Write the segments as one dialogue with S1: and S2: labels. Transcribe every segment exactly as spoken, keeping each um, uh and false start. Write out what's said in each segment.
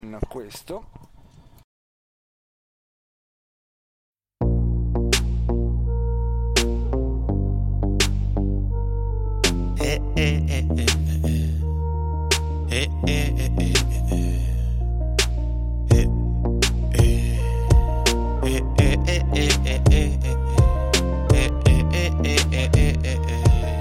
S1: questo.
S2: Eh, eh, eh, eh, eh. Eh, eh, eh, eh, eh. Eh, eh, eh, eh, eh, eh, eh, eh. Eh, eh, eh, eh, eh, eh, eh, eh.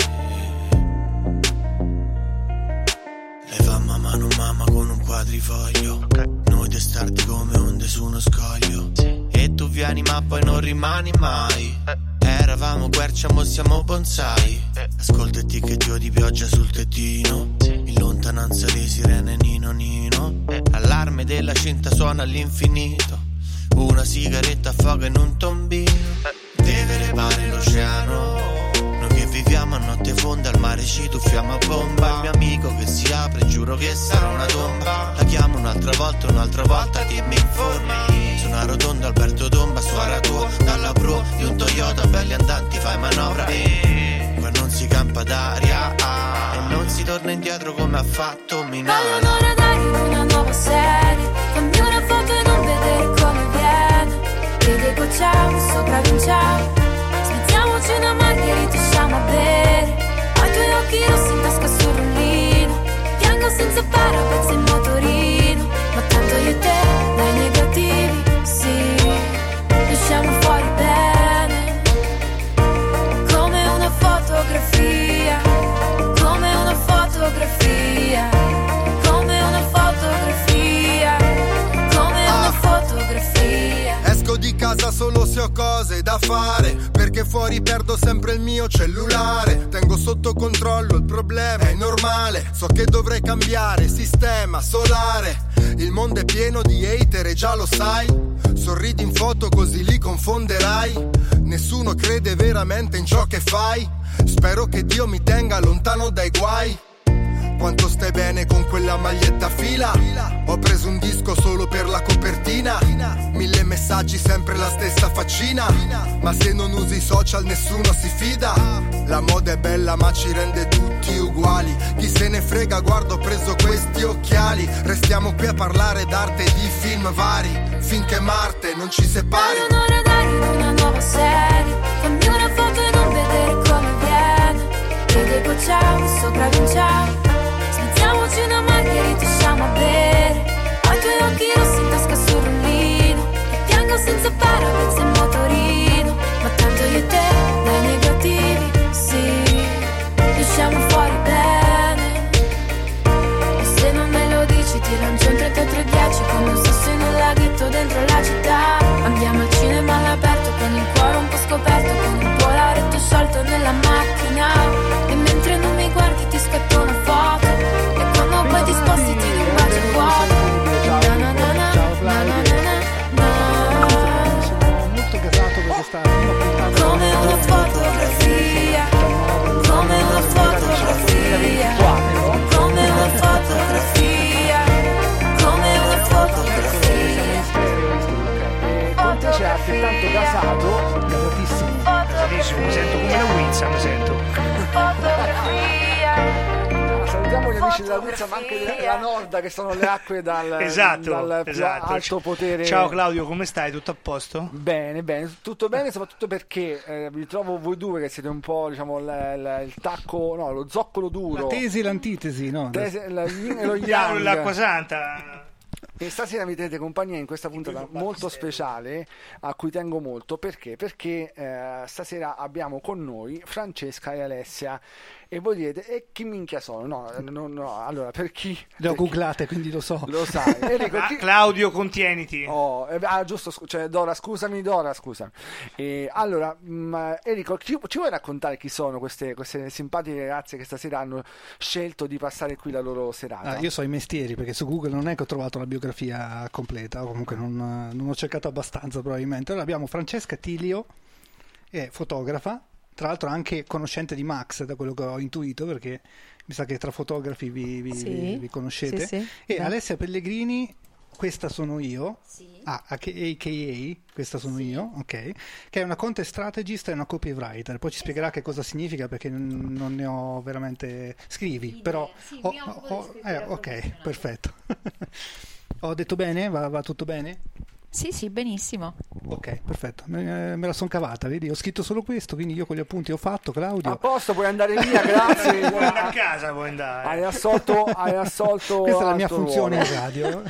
S2: Le fa mamma non mamma con un quadrifoglio, okay. Noi testardi come onde su uno scoglio, sì. E tu vieni ma poi non rimani mai, eh. Eravamo quercia, mo siamo bonsai, eh. Ascoltati che dio di pioggia sul tettino, sì. In lontananza le sirene nino nino, eh. Allarme della cinta suona all'infinito, una sigaretta affoga in un tombino, eh. Deve levare l'oceano, noi che viviamo a notte fonda al mare ci tuffiamo a bomba. Il mio amico che si apre, giuro che sarà una tomba. La chiamo un'altra volta, un'altra volta che mi informi. Su una rotonda Alberto Tomba, suora tua, dalla pro di un Toyota, belli andanti fai manovra. E qua non si campa d'aria, ah, e non si torna indietro come ha fatto Minara.
S3: Voglio un'ora d'aria in una nuova serie, fammi una foto e non vedere come viene. Che gocciamo, sopra vinciamo, spezziamoci una margherita, usciamo a bere. Ho i tuoi occhi rossi in tasca sul rullino, piango senza parapezzi in motorino. Ma tanto io e te, dai negativi, sì, usciamo fuori bene. Come una fotografia, come una fotografia, come una fotografia, come una fotografia.
S4: Esco di casa solo se ho cose da fare, perché fuori perdo sempre il mio cellulare. Tengo sotto controllo il problema, è normale. So che dovrei cambiare sistema solare. Il mondo è pieno di hater e già lo sai. Sorridi in foto così li confonderai. Nessuno crede veramente in ciò che fai. Spero che Dio mi tenga lontano dai guai. Quanto stai bene con quella maglietta a fila? Ho preso un disco solo per la copertina. Mille messaggi, sempre la stessa faccina. Ma se non usi i social nessuno si fida. La moda è bella ma ci rende tutti uguali. Chi se ne frega, guardo, ho preso questi occhiali. Restiamo qui a parlare d'arte e di film vari, finché Marte non ci separi.
S3: Voglio un'ora d'aria in una nuova serie, fammi una foto e non vedere come viene. Che degocciamo, sopra vinciamo, spezziamoci una margherita, usciamo a bere. Ho i tuoi occhi rossi in tasca sul rullino, e piango senza parapezzi in motorino. Ma tanto io e te, dai negativi, sì, usciamo fuori bene. E se non me lo dici ti lancio un trentatré dieci, come un sasso in un laghetto dentro la città. Andiamo al cinema all'aperto con il cuore un po' scoperto, con il polaretto sciolto nella macchina. E mentre non mi guardi ti scatto una foto, e quando poi ti sposti ti do un bacio vuoto. Na na na na, na na na na.
S5: Sono molto gasato per questa prima puntata.
S3: Come una fotografia, come una fotografia, come una fotografia, come una fotografia.
S5: Con te c'è altrettanto gasato, gasatissimo.
S6: Gasatissimo, mi sento come la Wizza, mi sento.
S5: Salutiamo gli amici della Wizza, ma anche della Norda, che sono le acque dal,
S6: esatto,
S5: dal più
S6: esatto.
S5: alto potere.
S6: Ciao Claudio, come stai? Tutto a posto?
S5: Bene, bene, tutto bene, soprattutto perché eh, vi trovo voi due che siete un po', diciamo, l- l- il tacco, no, lo zoccolo duro.
S7: La tesi e l'antitesi, no?
S5: Tesi, la yin e lo
S6: Diavolo,
S5: yang.
S6: l'acqua santa.
S5: E stasera mi tenete compagnia in questa puntata molto speciale a cui tengo molto. Perché? Perché eh, stasera abbiamo con noi Francesca e Alessia. E voi direte, e chi minchia sono? No, no, no. Allora, per chi?
S7: Le ho
S5: per chi-
S7: googlate, quindi lo so.
S5: Lo sai. E dico,
S6: Ah,
S5: chi-
S6: Claudio, contieniti.
S5: Oh, eh, ah, giusto, scu- cioè Dora, scusami, Dora, scusa. E allora, mh, Enrico, ci, ci vuoi raccontare chi sono queste, queste simpatiche ragazze che stasera hanno scelto di passare qui la loro serata?
S7: Ah, io so i mestieri, perché su Google non è che ho trovato la biografia completa, o comunque non, non ho cercato abbastanza probabilmente. Allora abbiamo Francesca Tilio, è fotografa, tra l'altro anche conoscente di Max, da quello che ho intuito, perché mi sa che tra fotografi vi, vi,
S8: Sì,
S7: vi, vi conoscete.
S8: sì, sì.
S7: E
S8: Beh.
S7: Alessia Pellegrini, questa sono io,
S8: Sì.
S7: ah, a k a, questa sono
S8: Sì.
S7: io, ok, che è una content strategist e una copywriter. Poi ci spiegherà che cosa significa, perché non, non ne ho veramente... Scrivi,
S8: Sì,
S7: però...
S8: beh, sì,
S7: ho-
S8: mi occupo
S7: ho-
S8: di scrittura
S7: eh, ok,
S8: professionale.
S7: perfetto. Ho detto bene? Va, va tutto bene?
S1: Sì, sì, benissimo.
S7: Ok, perfetto. Me, me la son cavata, vedi? Ho scritto solo questo, quindi io con gli appunti ho fatto, Claudio.
S5: A posto, puoi andare via, grazie.
S6: Puoi andare a casa, puoi andare.
S5: Hai assolto, hai assolto.
S7: Questa è la mia
S5: altro
S7: funzione
S5: ruolo.
S7: in radio.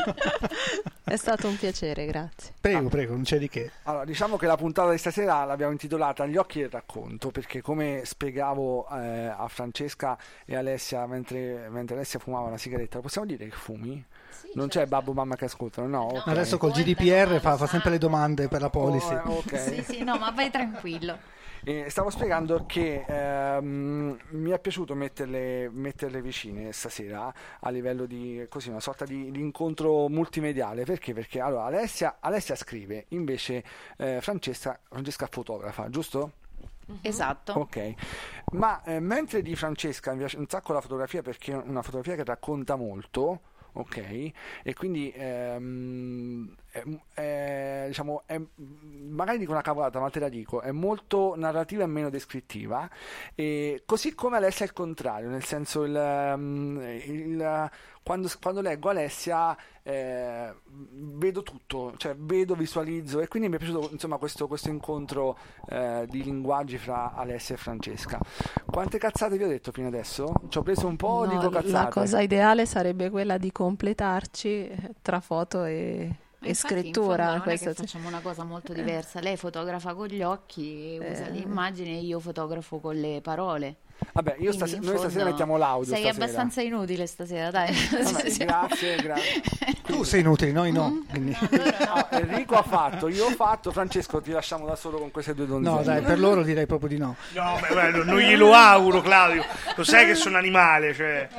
S1: È stato un piacere, grazie.
S7: Prego, prego, non c'è di che.
S5: Allora, diciamo che la puntata di stasera l'abbiamo intitolata Gli occhi del racconto, perché come spiegavo eh, a Francesca e Alessia mentre, mentre Alessia fumava la sigaretta, lo possiamo dire che fumi? Non c'è babbo mamma che ascoltano, no? Ok.
S7: Adesso col G D P R fa, fa sempre le domande per la policy.
S5: Oh, eh, ok.
S1: Sì, sì, no, ma vai tranquillo.
S5: E stavo spiegando che ehm, mi è piaciuto metterle, metterle vicine stasera a livello di così una sorta di, di incontro multimediale. Perché? Perché allora Alessia, Alessia scrive, invece eh, Francesca, Francesca fotografa, giusto?
S1: Esatto.
S5: Ok, ma eh, mentre di Francesca mi piace un sacco la fotografia perché è una fotografia che racconta molto. Ok, e quindi ehm, è, è, diciamo è, magari dico una cavolata, ma te la dico, è molto narrativa e meno descrittiva, e così come Alessia è il contrario, nel senso il, il, quando, quando leggo Alessia eh, vedo tutto, cioè vedo, visualizzo, e quindi mi è piaciuto insomma questo, questo incontro eh, di linguaggi fra Alessia e Francesca. Quante cazzate vi ho detto fino adesso? Ci ho preso un po',
S8: No,
S5: dico cazzate.
S8: la cosa ideale sarebbe quella di completarci tra foto e, e scrittura.
S1: Non
S8: Questo
S1: è che facciamo una cosa molto diversa. Lei fotografa con gli occhi,
S8: Eh.
S1: usa l'immagine, e io fotografo con le parole.
S5: Vabbè, io
S1: Quindi,
S5: stase-
S1: in
S5: noi stasera
S1: fondo,
S5: mettiamo l'audio.
S1: Sei
S5: stasera.
S1: abbastanza inutile stasera, dai.
S5: Vabbè, grazie, grazie.
S7: Tu sei inutile, noi
S1: Mm.
S7: no. Quindi-
S5: No, Enrico ha fatto, io ho fatto, Francesco ti lasciamo da solo con queste due donzelle.
S7: No, dai, per loro direi proprio di no.
S6: No, beh, guarda, non glielo auguro, Claudio. Lo sai che sono animale, cioè.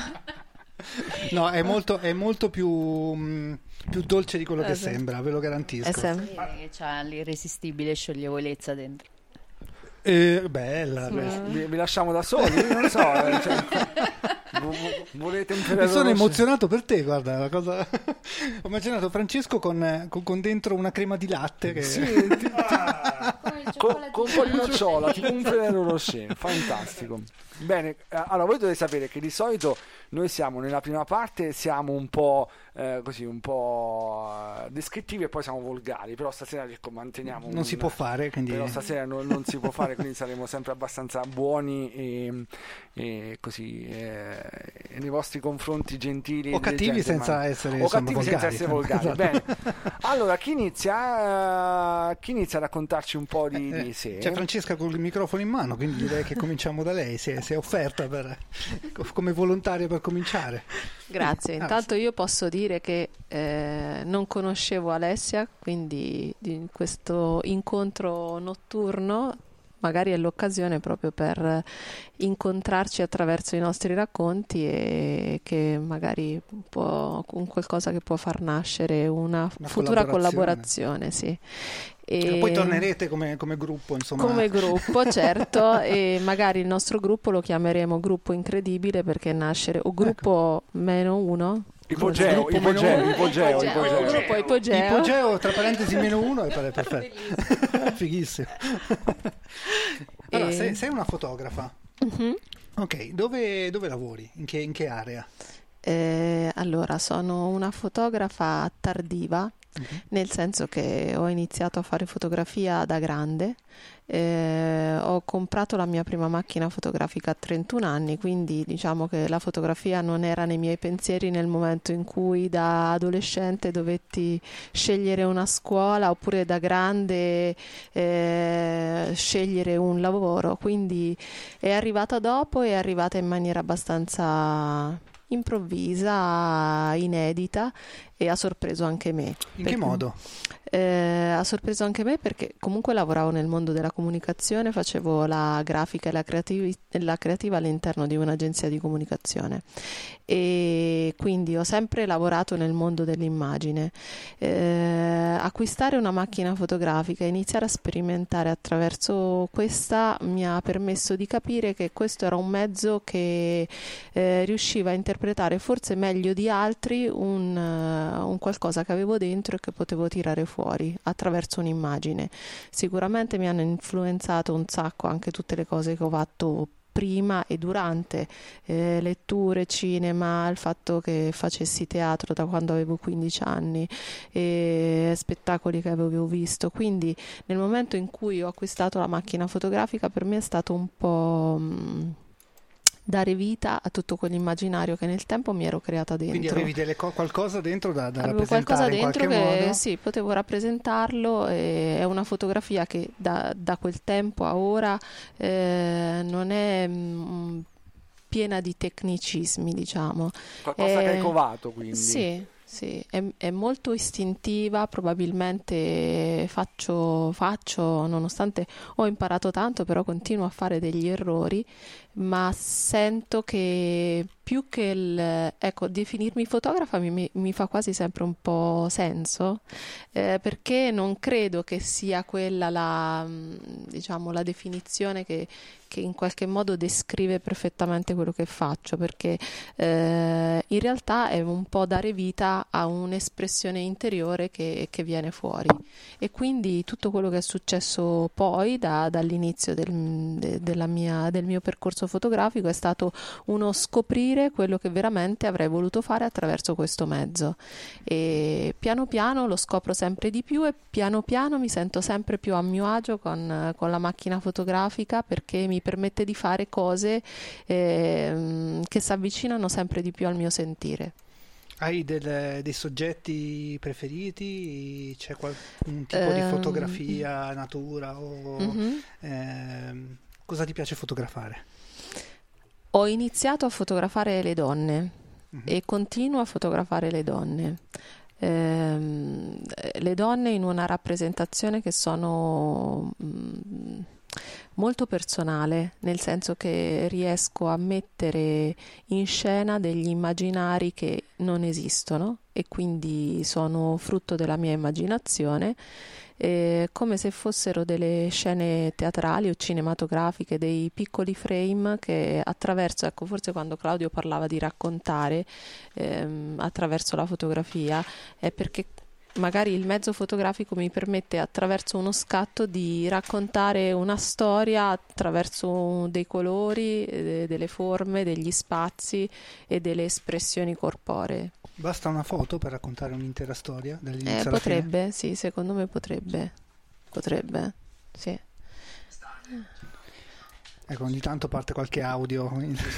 S7: No, è molto, è molto più, mh, più dolce di quello che
S8: Eh, sì.
S7: sembra, ve lo garantisco.
S8: è sempre
S1: Che c'ha l'irresistibile scioglievolezza dentro.
S7: Eh, bella.
S5: Vi, vi lasciamo da soli? Non so. eh, cioè, vo- vo- volete un
S7: Mi
S5: Ferrero
S7: sono
S5: Rocher?
S7: emozionato per te, guarda, la cosa... ho immaginato Francesco con, con- con dentro una crema di latte che...
S5: Sì, ti- ti- con, con un po' di nocciola, tipo un Ferrero Rocher, fantastico. Bene, eh, allora voi dovete sapere che di solito noi siamo nella prima parte, siamo un po' eh, così, un po' eh, descrittivi e poi siamo volgari, però stasera ecco, manteniamo
S7: non
S5: un-
S7: si può fare, quindi...
S5: Però stasera non, non si può fare, quindi saremo sempre abbastanza buoni e, e così eh, nei vostri confronti gentili
S7: O
S5: e
S7: cattivi
S5: leggenti,
S7: senza
S5: ma-
S7: essere,
S5: o
S7: insomma,
S5: cattivi senza
S7: volgari.
S5: essere volgari.
S7: Esatto.
S5: Bene. Allora chi inizia chi inizia a raccontarci un po' di,
S7: Eh,
S5: di sé?
S7: C'è Francesca con il microfono in mano, quindi direi che cominciamo da lei, si è, si è offerta per, come volontaria per cominciare.
S8: Grazie.
S7: Ah,
S8: Intanto io posso dire che eh, non conoscevo Alessia, quindi di questo incontro notturno magari è l'occasione proprio per incontrarci attraverso i nostri racconti e che magari può un qualcosa che può far nascere una,
S7: Una
S8: futura
S7: collaborazione.
S8: collaborazione, sì.
S7: E poi tornerete come, come gruppo, insomma.
S8: Come gruppo, certo, e magari il nostro gruppo lo chiameremo Gruppo Incredibile perché nascere, o Gruppo meno uno.
S5: Ipogeo,
S7: Gruppo
S5: ipogeo,
S7: meno-
S5: ipogeo,
S8: O
S5: ipogeo.
S8: Gruppo Ipogeo.
S7: Ipogeo tra parentesi meno uno e pare perfetto. Fighissimo. Allora,
S8: E-
S7: sei, sei una fotografa.
S8: Mhm.
S7: Ok, dove, dove lavori? In che, in che area?
S8: Eh, allora, sono una fotografa tardiva, nel senso che ho iniziato a fare fotografia da grande. Eh, ho comprato la mia prima macchina fotografica a trentuno anni, quindi diciamo che la fotografia non era nei miei pensieri nel momento in cui da adolescente dovetti scegliere una scuola, oppure da grande eh, scegliere un lavoro, quindi è arrivata dopo, è arrivata in maniera abbastanza improvvisa, inedita, e ha sorpreso anche me.
S7: In
S8: Perché-
S7: che modo?
S8: Eh, ha sorpreso anche me perché comunque lavoravo nel mondo della comunicazione, facevo la grafica e la, creativi- la creativa all'interno di un'agenzia di comunicazione, e quindi ho sempre lavorato nel mondo dell'immagine. Eh, acquistare una macchina fotografica e iniziare a sperimentare attraverso questa mi ha permesso di capire che questo era un mezzo che eh, riusciva a interpretare forse meglio di altri un, eh, un qualcosa che avevo dentro e che potevo tirare fuori attraverso un'immagine. Sicuramente mi hanno influenzato un sacco anche tutte le cose che ho fatto prima e durante, eh, letture, cinema, il fatto che facessi teatro da quando avevo quindici anni, e spettacoli che avevo visto. Quindi nel momento in cui ho acquistato la macchina fotografica, per me è stato un po' mh, dare vita a tutto quell'immaginario che nel tempo mi ero creata dentro.
S7: Quindi avevi delle co- qualcosa dentro da, da
S8: Avevo
S7: rappresentare
S8: qualcosa
S7: in
S8: dentro
S7: qualche
S8: che
S7: modo?
S8: sì, potevo rappresentarlo, e è una fotografia che da, da quel tempo a ora eh, non è mh, piena di tecnicismi, diciamo.
S5: Qualcosa
S8: È-
S5: che hai covato, quindi.
S8: Sì, sì, è, è molto istintiva, probabilmente faccio, faccio, nonostante ho imparato tanto, però continuo a fare degli errori, ma sento che più che il, ecco, definirmi fotografa mi, mi- mi fa quasi sempre un po' senso, eh, perché non credo che sia quella la, mh, diciamo, la definizione che, che in qualche modo descrive perfettamente quello che faccio, perché eh, in realtà è un po' dare vita a un'espressione interiore che, che viene fuori, e quindi tutto quello che è successo poi da- dall'inizio del, de- della mia- del mio percorso fotografico è stato uno scoprire quello che veramente avrei voluto fare attraverso questo mezzo, e piano piano lo scopro sempre di più, e piano piano mi sento sempre più a mio agio con, con la macchina fotografica, perché mi permette di fare cose ehm, che si avvicinano sempre di più al mio sentire.
S7: Hai del- dei soggetti preferiti? C'è qual- un tipo di
S8: Ehm,
S7: fotografia, natura? O,
S8: Mhm.
S7: ehm, cosa ti piace fotografare?
S8: Ho iniziato a fotografare le donne
S7: Mhm.
S8: e continuo a fotografare le donne. Ehm, le donne in una rappresentazione che sono mm, molto personale, nel senso che riesco a mettere in scena degli immaginari che non esistono e quindi sono frutto della mia immaginazione, eh, come se fossero delle scene teatrali o cinematografiche, dei piccoli frame che attraverso, ecco, forse quando Claudio parlava di raccontare ehm, attraverso la fotografia, è perché magari il mezzo fotografico mi permette attraverso uno scatto di raccontare una storia attraverso dei colori, eh, delle forme, degli spazi e delle espressioni corporee.
S7: Basta una foto per raccontare un'intera storia dall'inizio
S8: Eh,
S7: alla fine?
S8: potrebbe, sì, secondo me potrebbe. Potrebbe, sì.
S7: Ecco, ogni tanto parte qualche audio.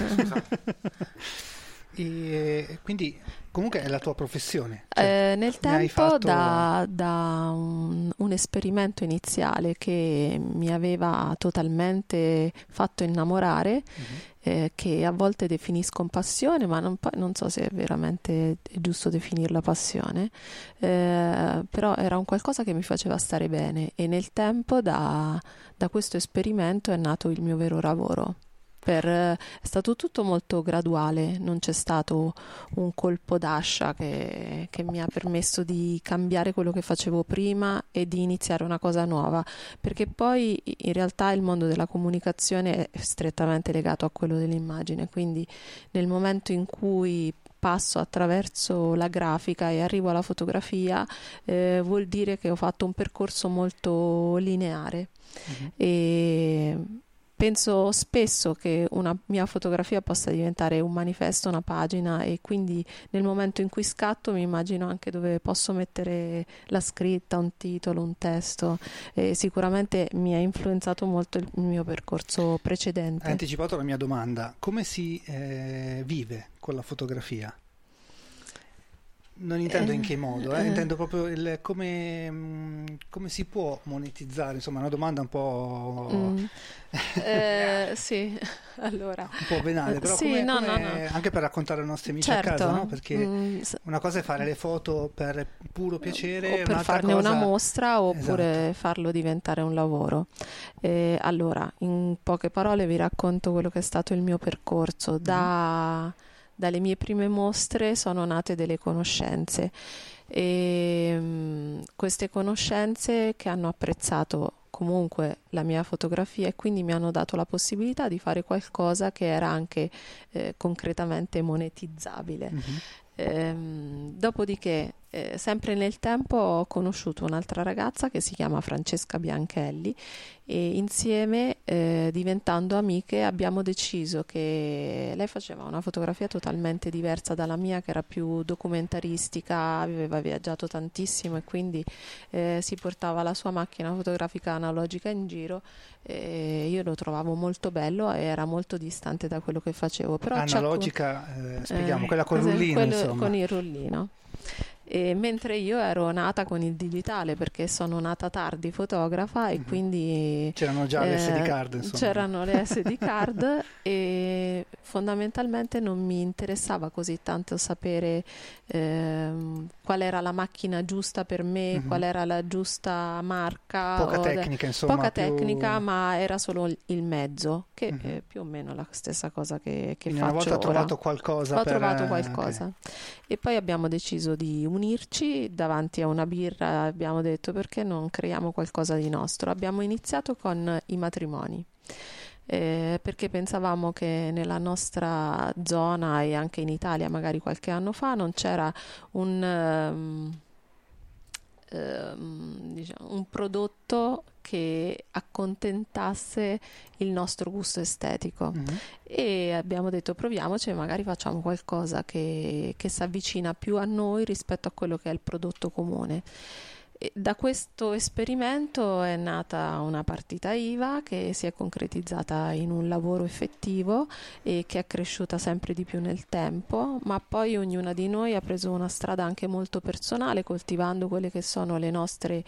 S7: E quindi comunque è la tua professione. Cioè,
S8: Eh, nel
S7: ne hai
S8: tempo,
S7: fatto-
S8: da, da un, un esperimento iniziale che mi aveva totalmente fatto innamorare,
S7: Mhm.
S8: eh, che a volte definisco passione, ma non, poi non so se è veramente è giusto definirla passione, eh, però era un qualcosa che mi faceva stare bene, e nel tempo da, da questo esperimento è nato il mio vero lavoro. Per, è stato tutto molto graduale, non c'è stato un colpo d'ascia che, che mi ha permesso di cambiare quello che facevo prima e di iniziare una cosa nuova, perché poi in realtà il mondo della comunicazione è strettamente legato a quello dell'immagine, quindi nel momento in cui passo attraverso la grafica e arrivo alla fotografia, eh, vuol dire che ho fatto un percorso molto lineare.
S7: Mhm.
S8: E penso spesso che una mia fotografia possa diventare un manifesto, una pagina, e quindi nel momento in cui scatto mi immagino anche dove posso mettere la scritta, un titolo, un testo, e sicuramente mi ha influenzato molto il mio percorso precedente.
S7: Hai anticipato la mia domanda. Come si eh, vive con la fotografia? Non intendo in che modo, eh,
S8: Eh.
S7: intendo proprio il come, mh, come si può monetizzare, insomma, è una domanda un po',
S8: Mm. Eh, sì, allora.
S7: un po' venale, però
S8: Sì,
S7: come,
S8: no,
S7: come-
S8: no, no.
S7: anche per raccontare ai nostri amici a
S8: Certo.
S7: casa, no? Perché
S8: Mm, s-
S7: una cosa è fare le foto per puro piacere,
S8: o per
S7: un'altra
S8: farne
S7: cosa...
S8: una mostra, oppure
S7: Esatto.
S8: farlo diventare un lavoro. Eh, allora, in poche parole vi racconto quello che è stato il mio percorso. Da, dalle mie prime mostre sono nate delle conoscenze, e mm, queste conoscenze che hanno apprezzato comunque la mia fotografia, e quindi mi hanno dato la possibilità di fare qualcosa che era anche eh, concretamente monetizzabile.
S7: Mhm.
S8: Ehm, dopodiché eh, sempre nel tempo ho conosciuto un'altra ragazza che si chiama Francesca Bianchelli e insieme, eh, diventando amiche, abbiamo deciso che lei faceva una fotografia totalmente diversa dalla mia, che era più documentaristica, aveva viaggiato tantissimo e quindi eh, si portava la sua macchina fotografica analogica in giro. E io lo trovavo molto bello e era molto distante da quello che facevo. Però
S7: analogica, eh, spieghiamo,
S8: eh,
S7: quella col rullino,
S8: quello,
S7: insomma.
S8: con il rullino. E mentre io ero nata con il digitale, perché sono nata tardi fotografa e mm-hmm. quindi
S7: c'erano già le eh, S D card, insomma.
S8: C'erano le S D card e fondamentalmente non mi interessava così tanto sapere ehm, qual era la macchina giusta per me, mm-hmm. qual era la giusta marca,
S7: poca tecnica, insomma,
S8: poca
S7: più...
S8: tecnica, ma era solo il mezzo, che mm-hmm. è più o meno la stessa cosa che, che
S7: quindi
S8: faccio
S7: una volta
S8: ora.
S7: ho trovato qualcosa
S8: ho
S7: per...
S8: trovato qualcosa okay. E poi abbiamo deciso di unirci davanti a una birra, abbiamo detto perché non creiamo qualcosa di nostro. Abbiamo iniziato con i matrimoni, eh, perché pensavamo che nella nostra zona e anche in Italia magari qualche anno fa non c'era un, um, um, diciamo, un prodotto che accontentasse il nostro gusto estetico. Mm-hmm. E abbiamo detto proviamoci e magari facciamo qualcosa che, che si avvicina più a noi rispetto a quello che è il prodotto comune. E da questo esperimento è nata una partita I V A che si è concretizzata in un lavoro effettivo e che è cresciuta sempre di più nel tempo, ma poi ognuna di noi ha preso una strada anche molto personale, coltivando quelle che sono le nostre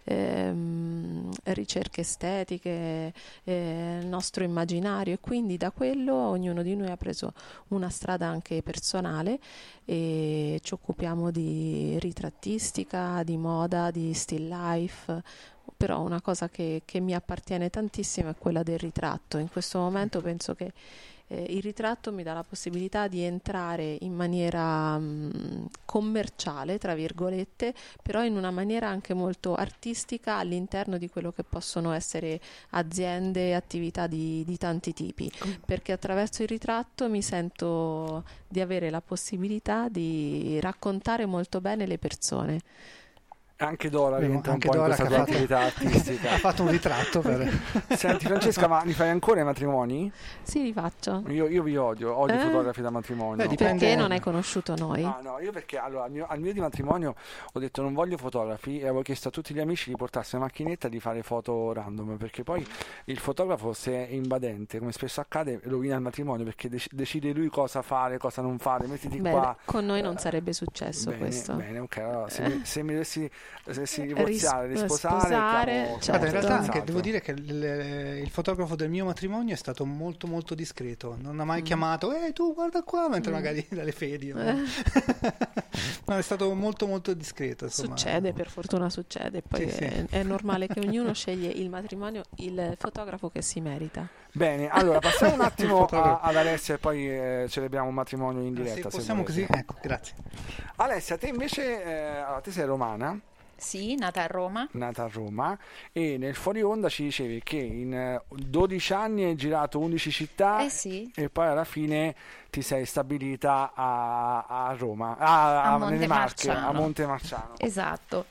S8: ehm, ricerche estetiche, eh, il nostro immaginario, e quindi da quello ognuno di noi ha preso una strada anche personale e ci occupiamo di ritrattistica, di moda, di still life, però una cosa che, che mi appartiene tantissimo è quella del ritratto. In questo momento penso che eh, il ritratto mi dà la possibilità di entrare in maniera mh, commerciale, tra virgolette, però in una maniera anche molto artistica all'interno di quello che possono essere aziende e attività di, di tanti tipi, perché attraverso il ritratto mi sento di avere la possibilità di raccontare molto bene le persone.
S5: Anche Dora rientra un
S7: anche
S5: po'
S7: Dora
S5: in questa tua attività artistica.
S7: Ha fatto un ritratto per...
S5: Senti Francesca, ma li fai ancora i matrimoni?
S8: Sì, li faccio.
S5: Io, io vi odio, odio i
S8: eh?
S5: fotografi da matrimonio.
S8: Beh, perché non hai conosciuto noi?
S5: Ah, no, io perché allora, al mio, al mio di matrimonio ho detto non voglio fotografi e avevo chiesto a tutti gli amici di portarsi una macchinetta e di fare foto random, perché poi il fotografo, se è invadente, come spesso accade, rovina il matrimonio, perché dec- decide lui cosa fare, cosa non fare. Mettiti
S8: Beh,
S5: qua.
S8: Con noi non sarebbe successo
S5: bene,
S8: questo.
S5: Bene, ok, allora se, mi, se mi dovessi se si
S8: Ris-
S5: risposare,
S8: risposare,
S5: chiamo,
S8: certo.
S7: Guarda, in realtà anche
S5: esatto.
S7: devo dire che il, il fotografo del mio matrimonio è stato molto molto discreto, non ha mai mm. chiamato ehi tu guarda qua, mentre mm. magari dalle ferie no?
S8: Eh.
S7: No, è stato molto molto discreto, insomma.
S8: Succede, per fortuna succede, poi
S7: sì,
S8: è,
S7: sì.
S8: è normale che ognuno sceglie il matrimonio, il fotografo che si merita.
S5: Bene, allora passiamo un attimo a, ad Alessia e poi eh, celebriamo un matrimonio in diretta.
S7: Ah, sì, possiamo così? Ecco, grazie.
S5: Alessia, te invece eh, te sei romana?
S1: Sì, nata a Roma.
S5: Nata a Roma, e nel fuori onda ci dicevi che in dodici anni hai girato undici città
S1: eh sì.
S5: e poi alla fine ti sei stabilita a, a Roma, a,
S1: a,
S5: a
S1: Monte
S5: nelle Marche,
S1: Marciano.
S5: a Monte Marciano.
S1: Esatto.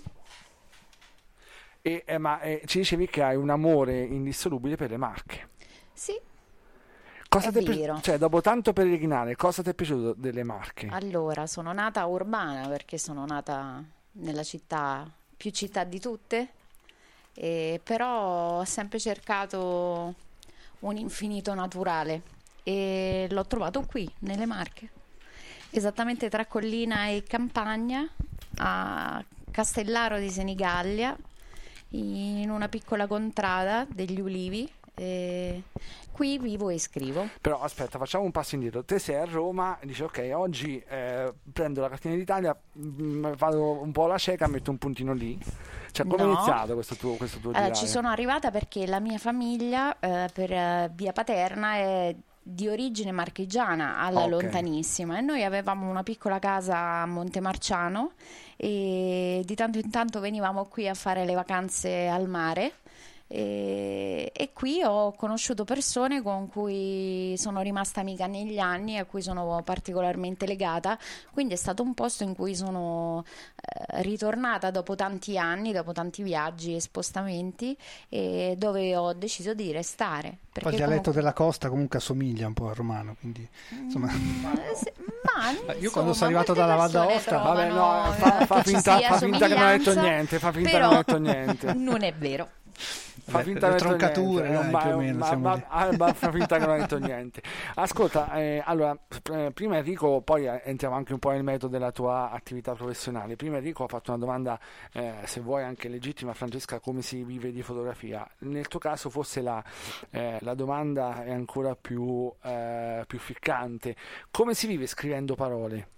S5: E, eh, ma eh, ci dicevi che hai un amore indissolubile per le Marche.
S1: Sì.
S5: Cosa
S1: è
S5: ti è
S1: vero.
S5: pi- cioè, dopo tanto peregrinare, cosa ti è piaciuto delle Marche?
S1: Allora, sono nata urbana perché sono nata nella città, più città di tutte, e però ho sempre cercato un infinito naturale e l'ho trovato qui, nelle Marche, esattamente tra collina e campagna, a Castellaro di Senigallia, in una piccola contrada degli ulivi. E qui vivo e scrivo.
S5: Però aspetta, facciamo un passo indietro. Te sei a Roma e dici ok, oggi eh, prendo la cartina d'Italia, mh, vado un po' alla cieca, metto un puntino lì. Cioè, come
S1: No.
S5: è iniziato questo tuo, questo tuo
S1: Allora,
S5: girare?
S1: ci sono arrivata perché la mia famiglia eh, per eh, via paterna è di origine marchigiana, alla
S5: Ok.
S1: lontanissima, e noi avevamo una piccola casa a Monte Marciano e di tanto in tanto venivamo qui a fare le vacanze al mare. E, e qui ho conosciuto persone con cui sono rimasta amica negli anni, a cui sono particolarmente legata, quindi è stato un posto in cui sono eh, ritornata dopo tanti anni, dopo tanti viaggi e spostamenti, e dove ho deciso di restare.
S7: Poi il dialetto comunque... della costa comunque assomiglia un po' al romano, quindi insomma...
S1: Mm, se, ma,
S7: io
S1: insomma,
S7: quando sono arrivato dalla Val d'Aosta,
S5: vabbè, no, fa, fa, finta, fa finta che non ha detto niente, fa finta che non ha detto niente.
S1: Non è vero.
S5: Fa finta
S7: le troncature,
S5: niente,
S7: dai,
S5: ma,
S7: più o meno,
S5: ma, ma, ma, ma fa finta che non ha detto niente. Ascolta, eh, allora, pr- prima Enrico, poi entriamo anche un po' nel metodo della tua attività professionale. Prima Enrico ha fatto una domanda, eh, se vuoi anche legittima, Francesca, come si vive di fotografia? Nel tuo caso forse la, eh, la domanda è ancora più, eh, più ficcante. Come si vive scrivendo parole?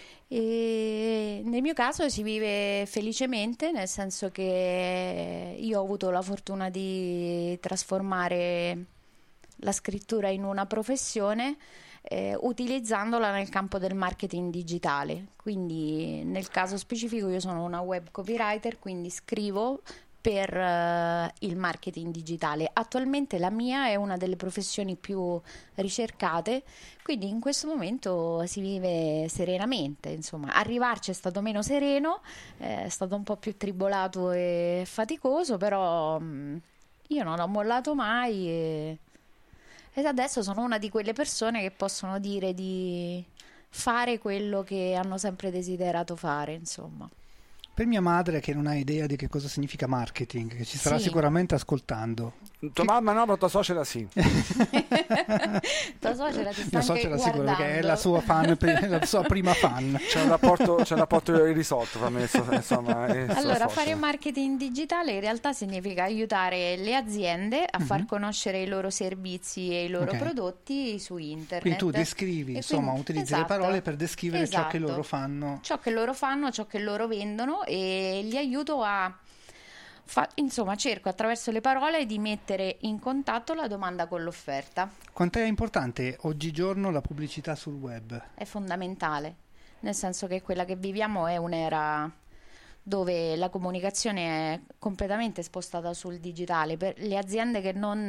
S1: E nel mio caso si vive felicemente, nel senso che io ho avuto la fortuna di trasformare la scrittura in una professione eh, utilizzandola nel campo del marketing digitale. Quindi nel caso specifico io sono una web copywriter, quindi scrivo per uh, il marketing digitale. Attualmente la mia è una delle professioni più ricercate, quindi in questo momento si vive serenamente, insomma. Arrivarci è stato meno sereno, è stato un po' più tribolato e faticoso, però mh, io non ho mollato mai e, ed adesso sono una di quelle persone che possono dire di fare quello che hanno sempre desiderato fare, insomma.
S7: Per mia madre, che non ha idea di che cosa significa marketing, che ci starà
S1: sì.
S7: sicuramente ascoltando.
S5: Tua mamma no, ma tua suocera sì.
S1: Tua suocera ti sta
S7: Mia
S1: anche
S7: suocera sicuro,
S1: guardando.
S7: perché è la sua fan, la sua prima fan.
S5: C'è un rapporto, c'è un rapporto irrisolto fra me, insomma. E
S1: allora, fare marketing digitale in realtà significa aiutare le aziende a uh-huh. far conoscere i loro servizi e i loro okay. prodotti su internet.
S7: Quindi tu descrivi, e insomma, quindi, utilizzi esatto, le parole per descrivere esatto, ciò che loro fanno.
S1: Ciò che loro fanno, ciò che loro vendono, e li aiuto a Fa, insomma, cerco attraverso le parole di mettere in contatto la domanda con l'offerta.
S7: Quanto è importante oggigiorno la pubblicità sul web?
S1: È fondamentale, nel senso che quella che viviamo è un'era dove la comunicazione è completamente spostata sul digitale. Per le aziende che non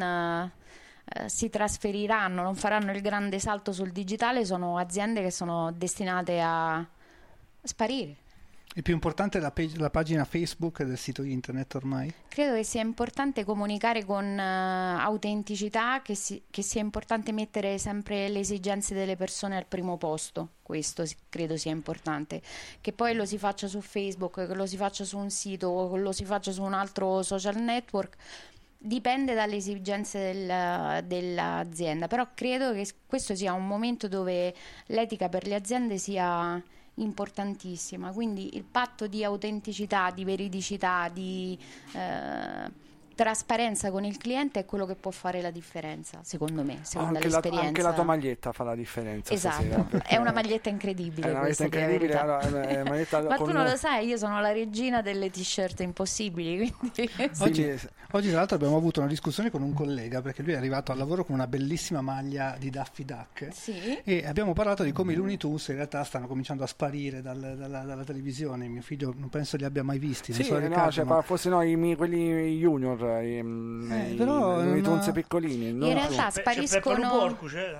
S1: eh, si trasferiranno, non faranno il grande salto sul digitale, sono aziende che sono destinate a sparire.
S7: È più importante la, pag- la pagina Facebook del sito internet ormai?
S1: Credo che sia importante comunicare con uh, autenticità, che, si- che sia importante mettere sempre le esigenze delle persone al primo posto. Questo credo sia importante. Che poi lo si faccia su Facebook, che lo si faccia su un sito o che lo si faccia su un altro social network, dipende dalle esigenze del, dell'azienda. Però credo che questo sia un momento dove l'etica per le aziende sia importantissima, quindi il patto di autenticità, di veridicità, di eh, trasparenza con il cliente è quello che può fare la differenza, secondo me, secondo
S5: anche
S1: l'esperienza.
S5: La, anche la tua maglietta fa la differenza.
S1: Esatto, è una maglietta incredibile.
S5: È una maglietta incredibile. Allora, è una maglietta
S1: Ma
S5: con...
S1: tu non lo sai, io sono la regina delle t-shirt impossibili. Quindi...
S7: Oggi, oggi tra l'altro abbiamo avuto una discussione con un collega, perché lui è arrivato al lavoro con una bellissima maglia di Daffy Duck,
S1: sì.
S7: E abbiamo parlato di come i Looney Tunes in realtà stanno cominciando a sparire dal, dalla, dalla televisione. Mio figlio non penso li abbia mai visti.
S5: Sì,
S7: non so
S5: no,
S7: Riccardo,
S5: cioè,
S7: ma...
S5: forse no, i, i junior, i,
S7: eh, i, però
S5: i Looney Tunes
S7: una...
S5: piccolini.
S1: In
S5: no?
S1: realtà
S6: C'è
S1: spariscono,
S6: porco, c'è.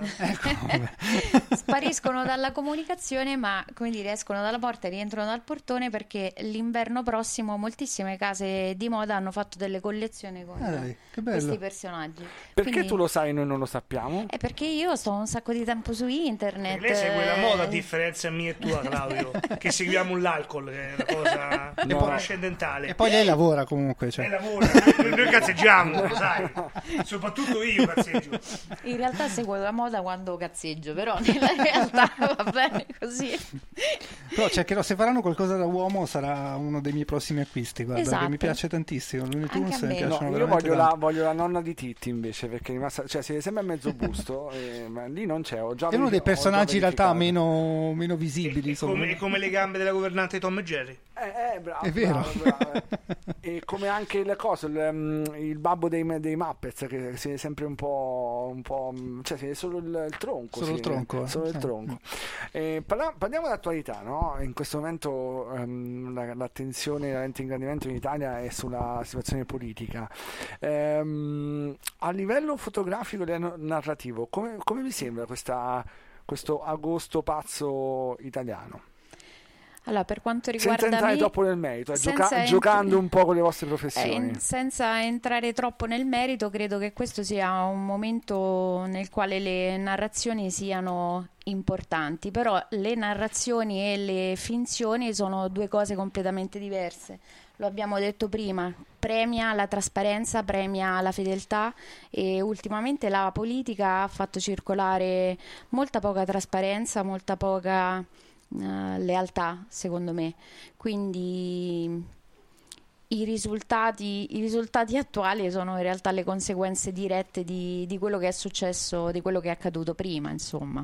S7: ecco,
S1: spariscono dalla comunicazione, ma come dire, escono dalla porta e rientrano dal portone, perché l'inverno prossimo moltissime case di moda hanno fatto delle collezioni con
S7: ah, dai, che bello.
S1: questi personaggi.
S5: Perché
S1: Quindi...
S5: tu lo sai e noi non lo sappiamo?
S1: È perché io sto un sacco di tempo su internet.
S6: Perché lei segue la moda, a differenza mia e tua, Claudio, che seguiamo l'alcol, che è una cosa
S5: No.
S6: un po' trascendentale.
S7: e poi lei lavora comunque, cioè.
S6: Lei lavora, noi, noi cazzeggiamo, lo sai, soprattutto io cazzeggio.
S1: In realtà seguo la moda quando cazzeggio, però nella realtà va bene così.
S7: Però cercherò, se faranno qualcosa da uomo sarà uno dei miei prossimi acquisti, guarda,
S1: Esatto.
S7: che mi piace tantissimo. Looney
S1: Anche
S7: Tunes
S1: a
S7: mi
S1: me.
S7: piacciono
S5: No, io
S7: veramente
S5: voglio la,
S7: tanto.
S5: voglio la nonna di Titti invece, perché è rimasta, cioè si sembra mezzo busto, eh, ma lì non c'è. Ho già
S7: È uno dei
S5: verific- ho già
S7: personaggi in realtà
S5: verificato.
S7: meno, meno visibili.
S6: È
S7: insomma.
S6: come, è come le gambe della governante Tom e Jerry.
S5: Eh, Eh, eh, bravo,
S7: È vero.
S5: bravo, bravo. E come anche le cose, il, il babbo dei, dei Muppets, che si vede sempre un po', un po', cioè si vede solo il, il tronco.
S7: Solo
S5: sì,
S7: il tronco.
S5: Solo
S7: eh.
S5: il tronco. E parla, parliamo dell'attualità, no? In questo momento um, la, l'attenzione, la lente ingrandimento in Italia è sulla situazione politica. Um, a livello fotografico e narrativo, come, come vi sembra questa, questo agosto pazzo italiano?
S1: Allora, per quanto riguarda
S5: Senza entrare
S1: me,
S5: troppo nel merito, eh,
S1: senza
S5: gioca-
S1: ent-
S5: giocando un po' con le vostre professioni.
S1: Eh, senza entrare troppo nel merito, credo che questo sia un momento nel quale le narrazioni siano importanti, però le narrazioni e le finzioni sono due cose completamente diverse. Lo abbiamo detto prima, premia la trasparenza, premia la fedeltà, e ultimamente la politica ha fatto circolare molta poca trasparenza, molta poca Uh, lealtà, secondo me. Quindi i risultati, i risultati attuali sono in realtà le conseguenze dirette di, di quello che è successo, di quello che è accaduto prima, insomma.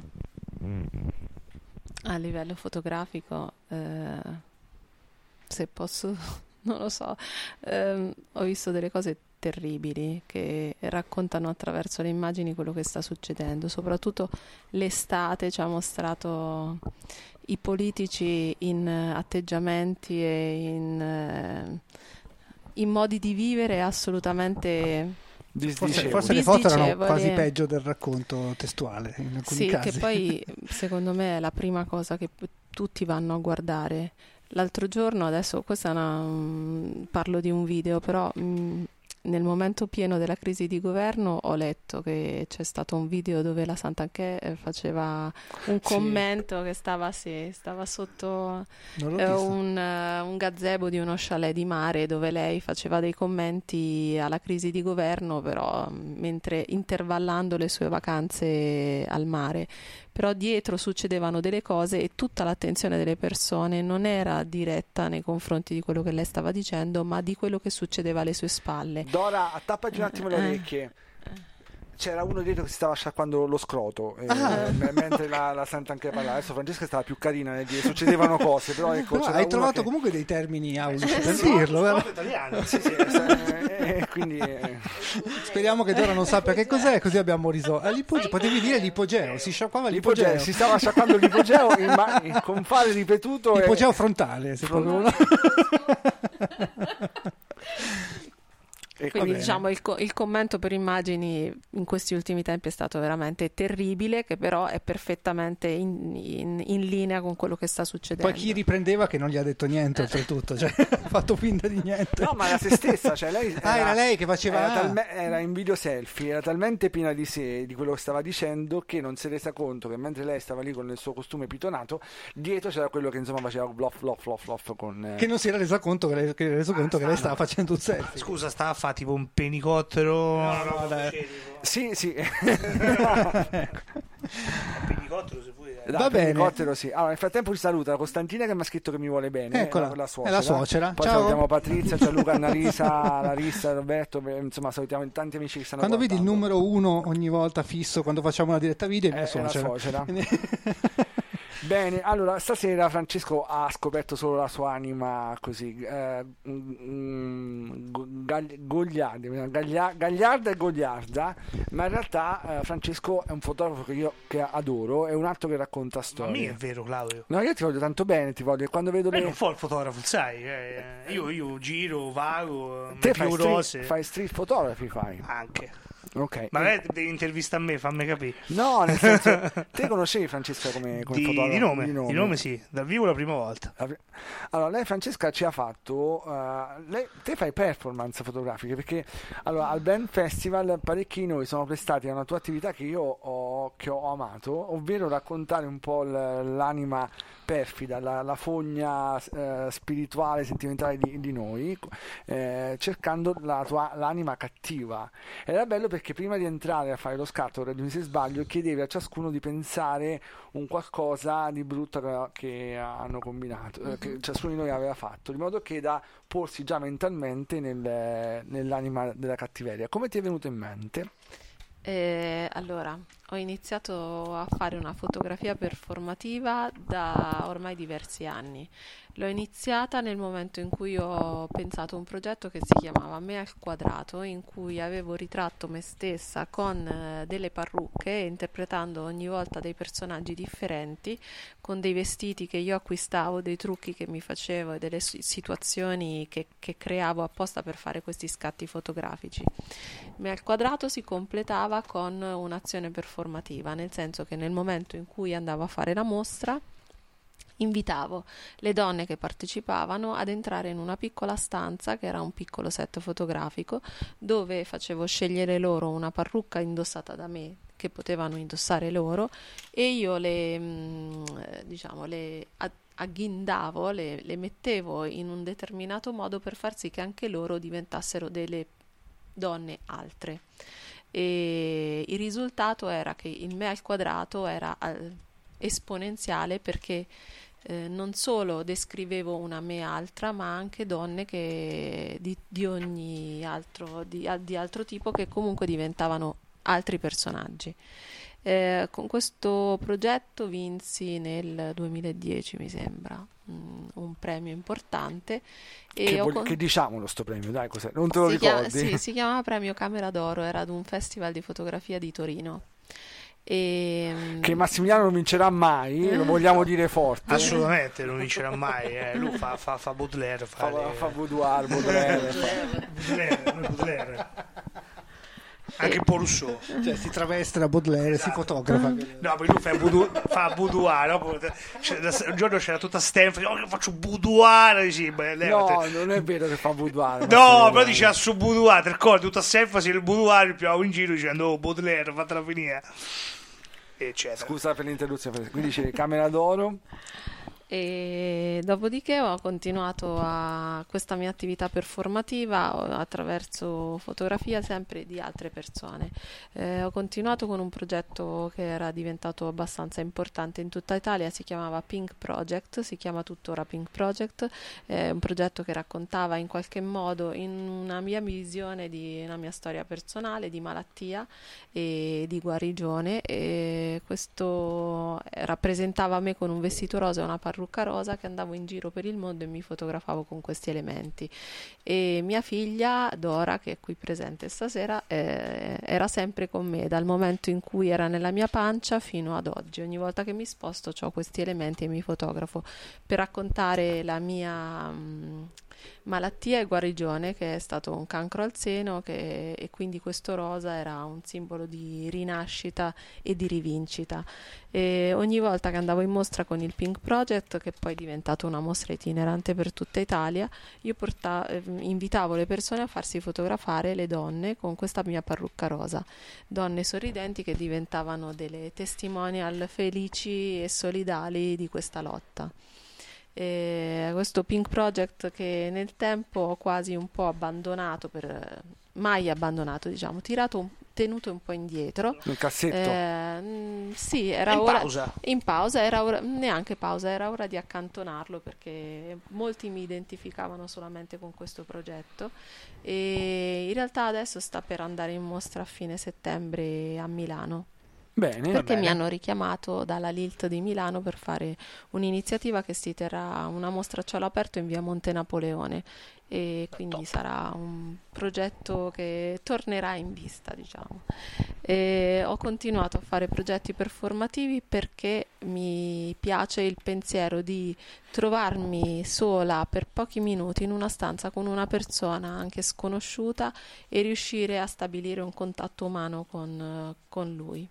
S8: A livello fotografico, eh, se posso, non lo so, ehm, ho visto delle cose terribili che raccontano attraverso le immagini quello che sta succedendo. Soprattutto l'estate ci ha mostrato i politici in atteggiamenti e in, eh, in modi di vivere assolutamente
S7: forse, forse le foto erano
S8: disdicevoli.
S7: quasi peggio del racconto testuale in alcuni
S8: sì,
S7: casi.
S8: che poi secondo me è la prima cosa che p- tutti vanno a guardare. L'altro giorno, adesso questa è una, um, parlo di un video, però um, nel momento pieno della crisi di governo ho letto che c'è stato un video dove la Santanchè faceva un commento sì. che stava, sì, stava sotto eh, un, uh, un gazebo di uno chalet di mare, dove lei faceva dei commenti alla crisi di governo, però mentre intervallando le sue vacanze al mare. Però dietro succedevano delle cose e tutta l'attenzione delle persone non era diretta nei confronti di quello che lei stava dicendo, ma di quello che succedeva alle sue spalle.
S5: Dora, attappaci un attimo le orecchie. C'era uno dietro che si stava sciacquando lo scroto eh, ah. mentre la, la Santanchè parlava. Adesso Francesca stava più carina nel dire succedevano cose, però ecco,
S7: no, hai trovato che... comunque dei termini aulici per dirlo,
S6: vero? Italiano.
S5: Sì, sì, eh, eh, quindi eh.
S7: speriamo che Dora non sappia che cos'è, così abbiamo risolto. L'ipogeo, potevi dire l'ipogeo, si sciacquava l'ipogeo.
S5: l'ipogeo si stava sciacquando l'ipogeo in ma- con fare ripetuto
S7: l'ipogeo
S5: e...
S7: frontale, se
S5: Front-
S7: proprio
S5: E
S8: quindi diciamo il, co- il commento per immagini in questi ultimi tempi è stato veramente terribile, che però è perfettamente in, in, in linea con quello che sta succedendo.
S7: Poi chi riprendeva che non gli ha detto niente oltretutto, cioè ha fatto finta di niente.
S5: No, ma era se stessa, cioè lei
S7: ah era, era lei che faceva
S5: era, talme- era in video selfie, era talmente piena di sé, di quello che stava dicendo, che non si è resa conto che mentre lei stava lì con il suo costume pitonato, dietro c'era quello che insomma faceva bloff bloff bloff bloff con eh...
S7: che non si era resa conto che lei, che era reso
S6: ah,
S7: conto
S6: sta,
S7: che lei
S6: no.
S7: stava facendo un selfie.
S6: Scusa, stava a fare tipo un penicottero.
S7: No, no, dai.
S5: Sì, sì.
S6: Penicottero, se vuoi.
S5: Dai,
S7: va bene.
S5: Penicottero, sì. Allora, nel frattempo ci saluta la Costantina che mi ha scritto che mi vuole bene.
S7: Eccola,
S5: la, la
S7: è la suocera.
S5: Poi
S7: Ciao.
S5: salutiamo Patrizia, Gianluca, Annalisa, Larissa, Roberto. Insomma, salutiamo tanti amici che stanno
S7: quando
S5: guardando.
S7: vedi il numero uno ogni volta fisso quando facciamo una diretta video è mia
S5: È
S7: suocera.
S5: la suocera. Bene, allora stasera Francesco ha scoperto solo la sua anima così eh, gogliarda, gaglia, gagliarda e gogliarda, ma in realtà eh, Francesco è un fotografo che io che adoro, è un altro che racconta storie.
S6: Ma mica è vero, Claudio.
S5: No, io ti voglio tanto bene, ti voglio, quando vedo
S6: Beh,
S5: le...
S6: non fa il fotografo, sai, eh, io, io giro, vago,
S5: te fai
S6: rose.
S5: street, fai street photography, fai
S6: anche.
S5: Ok.
S6: Ma lei devi intervistare a me, fammi capire.
S5: No, nel senso, te conoscevi Francesca come, come
S6: di,
S5: fotografo?
S6: Di nome,
S5: di nome,
S6: di nome sì, dal vivo la prima volta.
S5: Allora, lei Francesca ci ha fatto, uh, lei, te fai performance fotografiche, perché allora, al Band Festival parecchi di noi sono prestati a una tua attività che io ho, che ho amato, ovvero raccontare un po' l- l'anima perfida, la, la fogna eh, spirituale, sentimentale di, di noi, eh, cercando la tua, l'anima cattiva. Era bello perché prima di entrare a fare lo scatto, se sbaglio, chiedevi a ciascuno di pensare un qualcosa di brutto che, che hanno combinato, mm-hmm. eh, che ciascuno di noi aveva fatto, di modo che da porsi già mentalmente nel, nell'anima della cattiveria. Come ti è venuto in mente?
S8: Eh, allora, ho iniziato a fare una fotografia performativa da ormai diversi anni. L'ho iniziata nel momento in cui ho pensato a un progetto che si chiamava Me al quadrato, in cui avevo ritratto me stessa con eh, delle parrucche, interpretando ogni volta dei personaggi differenti, con dei vestiti che io acquistavo, dei trucchi che mi facevo e delle situazioni che, che creavo apposta per fare questi scatti fotografici. Me al quadrato si completava con un'azione performativa, nel senso che nel momento in cui andavo a fare la mostra, invitavo le donne che partecipavano ad entrare in una piccola stanza che era un piccolo set fotografico, dove facevo scegliere loro una parrucca indossata da me che potevano indossare loro, e io le mh, diciamo le agghindavo, le, le mettevo in un determinato modo per far sì che anche loro diventassero delle donne altre. E il risultato era che il me al quadrato era eh, esponenziale, perché Eh, non solo descrivevo una me altra, ma anche donne che di, di ogni altro di, di altro tipo, che comunque diventavano altri personaggi. Eh, con questo progetto vinsi nel duemiladieci, mi sembra, un, un premio importante. E
S5: che,
S8: ho
S5: vol-
S8: con...
S5: che diciamolo sto premio, dai, cos'è? Non te lo
S8: si
S5: ricordi?
S8: Chiama, sì, si chiamava Premio Camera d'Oro, era ad un festival di fotografia di Torino. E...
S5: che Massimiliano non vincerà mai, lo vogliamo dire forte.
S6: Assolutamente non vincerà mai, eh. Lui fa, fa, fa Baudelaire, fa,
S5: fa,
S6: le...
S5: fa boudoir, Baudelaire,
S6: Baudelaire, noi Baudelaire. Anche un po' Rousseau,
S7: cioè si traveste da Baudelaire, esatto. Si fotografa.
S6: No, poi lui fa boudoir, fa boudoir, no? Un giorno c'era tutta Stanford, oh, che faccio boudoir, sì, beh,
S5: no, non è vero che fa boudoir,
S6: no, però diceva su boudoir, ti ricordi, tutta Stanford, il boudoir, più in giro dicendo oh, Baudelaire, fatela finire, eccetera.
S5: Scusa per l'interruzione, quindi dicevi Camera d'Oro.
S8: E dopodiché ho continuato a questa mia attività performativa attraverso fotografia sempre di altre persone. Eh, ho continuato con un progetto che era diventato abbastanza importante in tutta Italia, si chiamava Pink Project, si chiama tuttora Pink Project, è un progetto che raccontava in qualche modo, in una mia visione di una mia storia personale, di malattia e di guarigione, e questo rappresentava me con un vestito rosa e una parrucca rosa, che andavo in giro per il mondo e mi fotografavo con questi elementi. E mia figlia Dora, che è qui presente stasera, eh, era sempre con me dal momento in cui era nella mia pancia fino ad oggi. Ogni volta che mi sposto ho questi elementi e mi fotografo per raccontare la mia mh, malattia e guarigione, che è stato un cancro al seno, che, e quindi questo rosa era un simbolo di rinascita e di rivincita. E ogni volta che andavo in mostra con il Pink Project, che poi è diventato una mostra itinerante per tutta Italia, io portavo, eh, invitavo le persone a farsi fotografare le donne con questa mia parrucca rosa, donne sorridenti che diventavano delle testimonial felici e solidali di questa lotta. E questo Pink Project, che nel tempo ho quasi un po' abbandonato, per mai abbandonato, diciamo, tirato un, tenuto un po' indietro
S5: nel cassetto.
S8: Eh, mh, sì, era
S6: in
S8: ora
S6: pausa.
S8: in pausa, era ora, neanche pausa, era ora di accantonarlo, perché molti mi identificavano solamente con questo progetto, e in realtà adesso sta per andare in mostra a fine settembre a Milano.
S5: Bene,
S8: perché
S5: bene.
S8: Mi hanno richiamato dalla L I L T di Milano per fare un'iniziativa che si terrà, una mostra a cielo aperto in via Monte Napoleone, e quindi Top. Sarà un progetto che tornerà in vista, diciamo. E ho continuato a fare progetti performativi perché mi piace il pensiero di trovarmi sola per pochi minuti in una stanza con una persona anche sconosciuta e riuscire a stabilire un contatto umano con, con lui.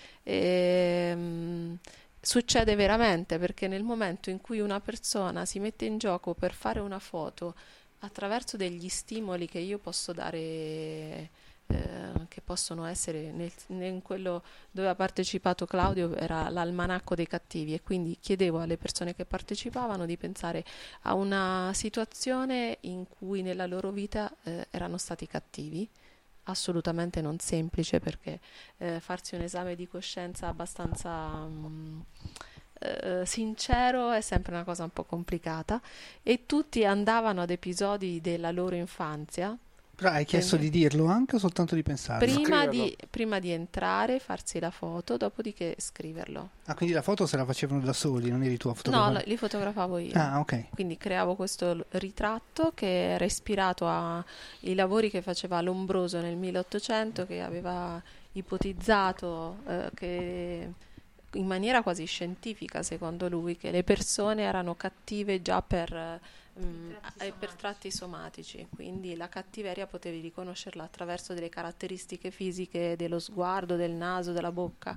S8: E, mh, succede veramente, perché nel momento in cui una persona si mette in gioco per fare una foto attraverso degli stimoli che io posso dare, eh, che possono essere nel, in quello dove ha partecipato Claudio era l'almanacco dei cattivi, e quindi chiedevo alle persone che partecipavano di pensare a una situazione in cui nella loro vita eh, erano stati cattivi. Assolutamente non semplice, perché eh, farsi un esame di coscienza abbastanza mh, eh, sincero è sempre una cosa un po' complicata, e tutti andavano ad episodi della loro infanzia
S7: Però hai chiesto
S8: Quindi,
S7: di dirlo anche o soltanto di pensarlo?
S8: prima di, prima di entrare, farsi la foto, dopodiché scriverlo.
S7: Ah, quindi la foto se la facevano da soli, non eri tu a
S8: No,
S7: fotografare?
S8: lo- li fotografavo io.
S7: Ah, ok.
S8: Quindi creavo questo l- ritratto che era ispirato ai lavori che faceva Lombroso nel milleottocento, che aveva ipotizzato eh, che in maniera quasi scientifica, secondo lui, che le persone erano cattive già per, eh, mh, eh, per tratti somatici, quindi la cattiveria potevi riconoscerla attraverso delle caratteristiche fisiche dello sguardo, del naso, della bocca.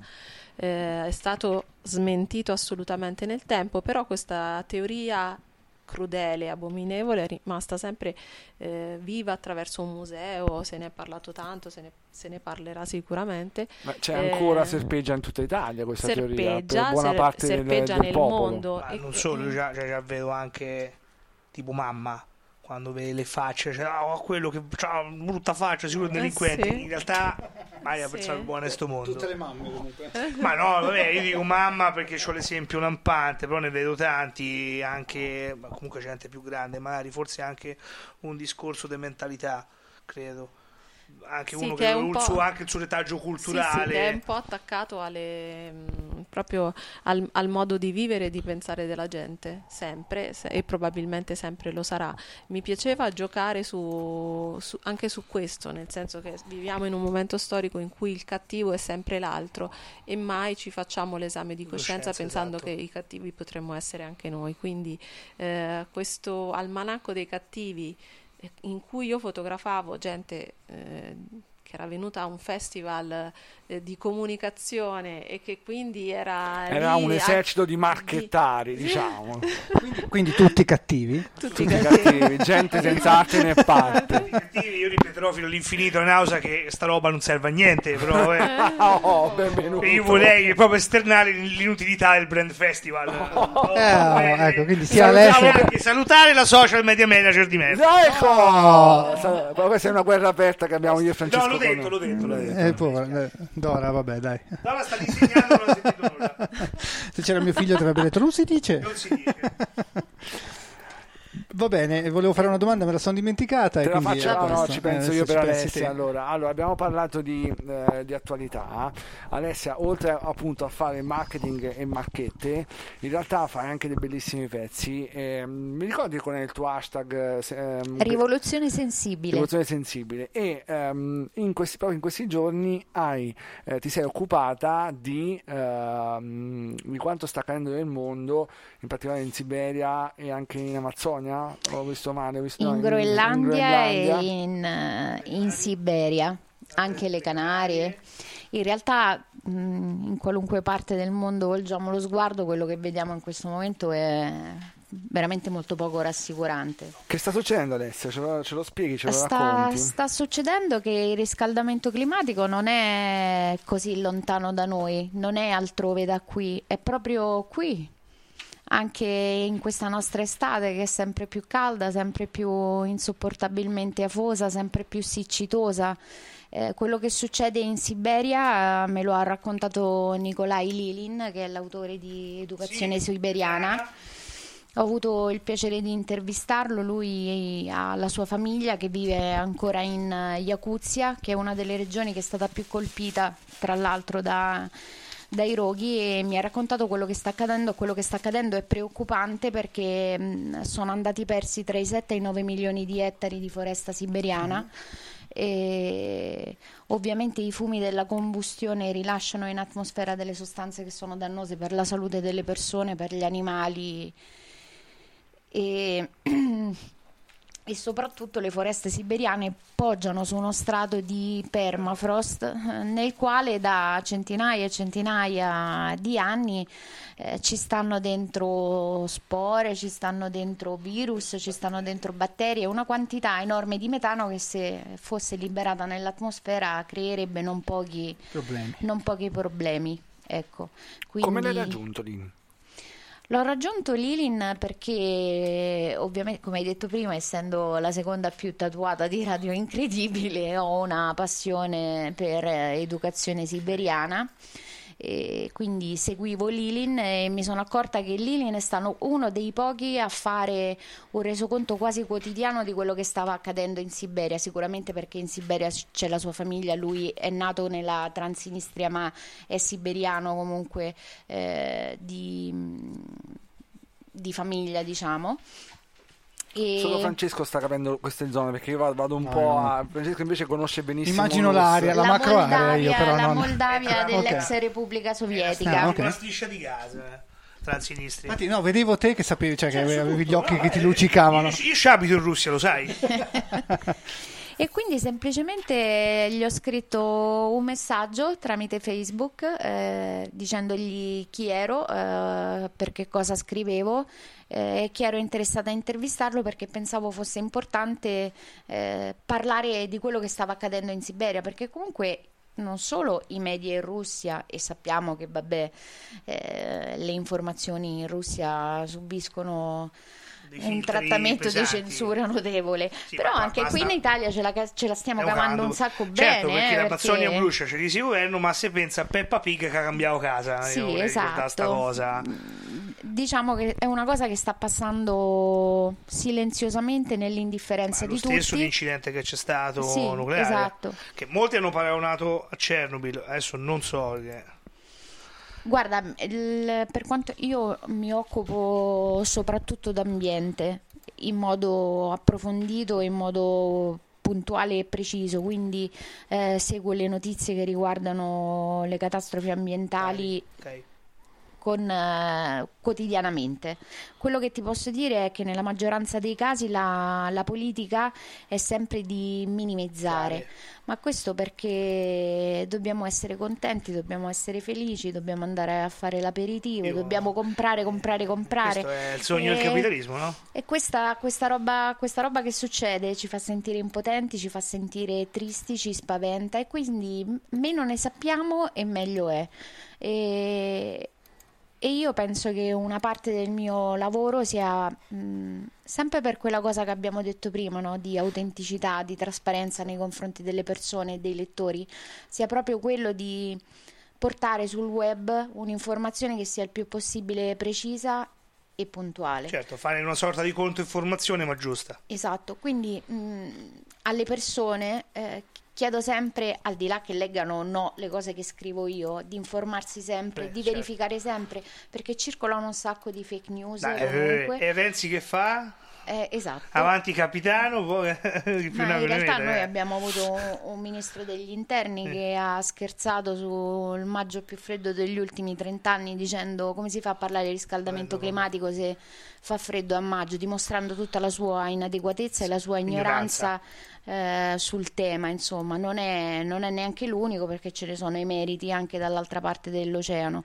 S8: Eh, è stato smentito assolutamente nel tempo, però questa teoria crudele, abominevole, è rimasta sempre eh, viva attraverso un museo, se ne è parlato tanto, se ne, se ne parlerà sicuramente.
S5: Ma c'è
S8: Eh,
S5: ancora, serpeggia in tutta Italia questa teoria,
S8: serpeggia,
S5: per buona
S8: ser-
S5: parte del,
S8: serpeggia
S5: del
S8: nel
S5: popolo.
S8: mondo.
S6: Ma
S8: E-
S6: non solo, già, già, già vedo anche tipo mamma quando vede le facce, cioè, oh, quello che ha una brutta faccia, sicuro è un
S8: Eh,
S6: delinquente.
S8: sì.
S6: In realtà mai la
S8: Sì.
S6: persona più buona in sto mondo.
S7: Tutte le mamme comunque.
S6: Ma no, vabbè, io dico mamma perché ho l'esempio lampante, però ne vedo tanti, anche, ma comunque gente più grande, magari forse anche un discorso di mentalità, credo. Anche
S8: Sì,
S6: uno
S8: che
S6: che
S8: è un
S6: il
S8: po'-
S6: suo, anche il suo retaggio
S8: Sì,
S6: culturale.
S8: sì, che è un po' attaccato alle, mh, proprio al, al modo di vivere e di pensare della gente, sempre, se- e probabilmente sempre lo sarà. Mi piaceva giocare su, su- anche su questo, nel senso che viviamo in un momento storico in cui il cattivo è sempre l'altro e mai ci facciamo l'esame di coscienza
S6: Coscienza,
S8: pensando
S6: esatto.
S8: che i cattivi potremmo essere anche noi. Quindi eh, questo almanacco dei cattivi, eh, in cui io fotografavo gente eh, che era venuta a un festival eh, di comunicazione e che quindi era
S5: Era
S8: lì
S5: un
S8: a-
S5: esercito di
S8: di-
S5: marchettari, diciamo.
S7: Quindi tutti cattivi?
S8: tutti
S5: Tutti
S8: cattivi.
S5: cattivi, gente senza arte né parte.
S6: I cattivi, io ripeterò fino all'infinito Nausa che sta roba non serve a niente, però eh.
S5: Oh, benvenuto.
S6: E io vorrei proprio esternare l'inutilità del brand festival. Oh,
S7: Eh, ecco, quindi sia
S6: salutare,
S7: Alessio-
S6: anche salutare la social media manager di me.
S5: Ecco! Sa- però questa è una guerra aperta che abbiamo io e Francesco.
S6: No, l'ho detto,
S5: con-
S6: l'ho detto, l'ho detto.
S7: Eh, povera, eh, Dora, vabbè, dai.
S6: Dora sta disegnando, non ho sentito nulla.
S7: Se c'era mio figlio ti avrebbe detto, non si dice.
S6: Non si dice.
S7: Va bene, volevo fare una domanda, me la sono dimenticata.
S5: Te
S7: e
S5: la
S7: quindi
S5: faccio,
S7: è
S5: no, no,
S7: questo.
S5: ci
S7: Eh,
S5: penso
S7: adesso
S5: io per
S7: ci pensi
S5: Alessia.
S7: te.
S5: Allora, allora, abbiamo parlato di, eh, di attualità. Alessia, oltre appunto a fare marketing e marchette, in realtà fai anche dei bellissimi pezzi. Eh, mi ricordi qual è il tuo hashtag? eh, se- ehm,
S1: Rivoluzione sensibile.
S5: Rivoluzione sensibile. E ehm, in questi, proprio in questi giorni hai, eh, ti sei occupata di, ehm, di quanto sta accadendo nel mondo, in particolare in Siberia e anche in Amazzonia. Ho visto male, ho visto, no,
S1: In Groenlandia
S5: Groenlandia.
S1: e in, eh, in Siberia, anche le Canarie. In realtà mh, in qualunque parte del mondo volgiamo lo sguardo, quello che vediamo in questo momento è veramente molto poco rassicurante.
S5: Che sta succedendo, Alessia? Ce lo, ce lo spieghi, ce lo
S1: Sta,
S5: racconti?
S1: sta succedendo che il riscaldamento climatico non è così lontano da noi, non è altrove da qui, è proprio qui. Anche in questa nostra estate che è sempre più calda, sempre più insopportabilmente afosa, sempre più siccitosa. Eh, quello che succede in Siberia eh, me lo ha raccontato Nikolai Lilin, che è l'autore di Educazione Siberiana. Ho avuto il piacere di intervistarlo, lui ha la sua famiglia che vive ancora in Yakutsia, che è una delle regioni che è stata più colpita, tra l'altro, da... dai roghi, e mi ha raccontato quello che sta accadendo. Quello che sta accadendo è preoccupante perché mh, sono andati persi tra i sette e i nove milioni di ettari di foresta siberiana. E ovviamente i fumi della combustione rilasciano in atmosfera delle sostanze che sono dannose per la salute delle persone, per gli animali e e soprattutto le foreste siberiane poggiano su uno strato di permafrost eh, nel quale da centinaia e centinaia di anni eh, ci stanno dentro spore, ci stanno dentro virus, ci stanno dentro batteri e una quantità enorme di metano che, se fosse liberata nell'atmosfera, creerebbe non pochi
S7: Problemi.
S1: non pochi problemi. Ecco, quindi...
S5: Come l'hai raggiunto lì?
S1: L'ho raggiunto Lilin perché, ovviamente, come hai detto prima, essendo la seconda più tatuata di Radio Incredibile, ho una passione per educazione siberiana e quindi seguivo Lilin e mi sono accorta che Lilin è stato uno dei pochi a fare un resoconto quasi quotidiano di quello che stava accadendo in Siberia, sicuramente perché in Siberia c'è la sua famiglia, lui è nato nella Transnistria ma è siberiano comunque eh, di, di famiglia, diciamo. E...
S5: Solo Francesco sta capendo queste zone, perché io vado un no, po' a... Francesco invece conosce benissimo.
S7: Immagino l'area, la, la macro area io però
S1: la
S7: non...
S1: Moldavia dell'ex okay. Repubblica Sovietica.
S6: Ah, okay. Una striscia di gas Transnistria.
S7: Infatti no, vedevo te che sapevi, cioè, cioè che avevi gli occhi no, che ti luccicavano.
S6: Io, io ci abito in Russia, lo sai.
S1: E quindi semplicemente gli ho scritto un messaggio tramite Facebook eh, dicendogli chi ero, eh, per che cosa scrivevo eh, e che ero interessata a intervistarlo perché pensavo fosse importante eh, parlare di quello che stava accadendo in Siberia, perché comunque non solo i media in Russia, e sappiamo che vabbè eh, le informazioni in Russia subiscono un trattamento pesanti. Di censura notevole, sì, però anche qui in Italia ce la, ce la stiamo cavando un sacco
S6: certo,
S1: bene
S6: perché
S1: eh,
S6: la
S1: perché...
S6: Mazzonia brucia c'è di governo, ma se pensa a Peppa Pig che ha cambiato casa,
S1: sì,
S6: io
S1: esatto.
S6: sta cosa.
S1: Diciamo che è una cosa che sta passando silenziosamente nell'indifferenza
S6: ma
S1: di tutti.
S6: Lo stesso l'incidente che c'è stato
S1: sì,
S6: nucleare,
S1: esatto.
S6: che molti hanno paragonato a Chernobyl, adesso non so che...
S1: Guarda, il, per quanto io mi occupo soprattutto d'ambiente in modo approfondito, in modo puntuale e preciso, quindi eh, seguo le notizie che riguardano le catastrofi ambientali okay, okay. Con, eh, quotidianamente. Quello che ti posso dire è che nella maggioranza dei casi la, la politica è sempre di minimizzare, Dai. ma questo perché dobbiamo essere contenti, dobbiamo essere felici, dobbiamo andare a fare l'aperitivo, Io... dobbiamo comprare, comprare, comprare.
S6: Questo è il sogno e... del capitalismo, no?
S1: E questa, questa, roba, questa roba che succede ci fa sentire impotenti, ci fa sentire tristi, ci spaventa, e quindi meno ne sappiamo e meglio è. E... E io penso che una parte del mio lavoro sia mh, sempre per quella cosa che abbiamo detto prima, no? Di autenticità, di trasparenza nei confronti delle persone e dei lettori, sia proprio quello di portare sul web un'informazione che sia il più possibile precisa e puntuale.
S6: Certo, fare una sorta di controinformazione ma giusta.
S1: Esatto, quindi mh, alle persone... Eh, chiedo sempre, al di là che leggano o no le cose che scrivo io, di informarsi sempre, Beh, di certo. verificare sempre, perché circolano un sacco di fake news.
S6: Dai, comunque. E Renzi che fa?
S1: Eh, esatto.
S6: Avanti capitano, poi
S1: più ma in realtà noi eh. abbiamo avuto un, un ministro degli interni eh. che ha scherzato sul maggio più freddo degli ultimi trent'anni dicendo come si fa a parlare di riscaldamento Bello, climatico se fa freddo a maggio, dimostrando tutta la sua inadeguatezza e la sua ignoranza, ignoranza. Eh, sul tema. Insomma, non è, non è neanche l'unico, perché ce ne sono i meriti anche dall'altra parte dell'oceano.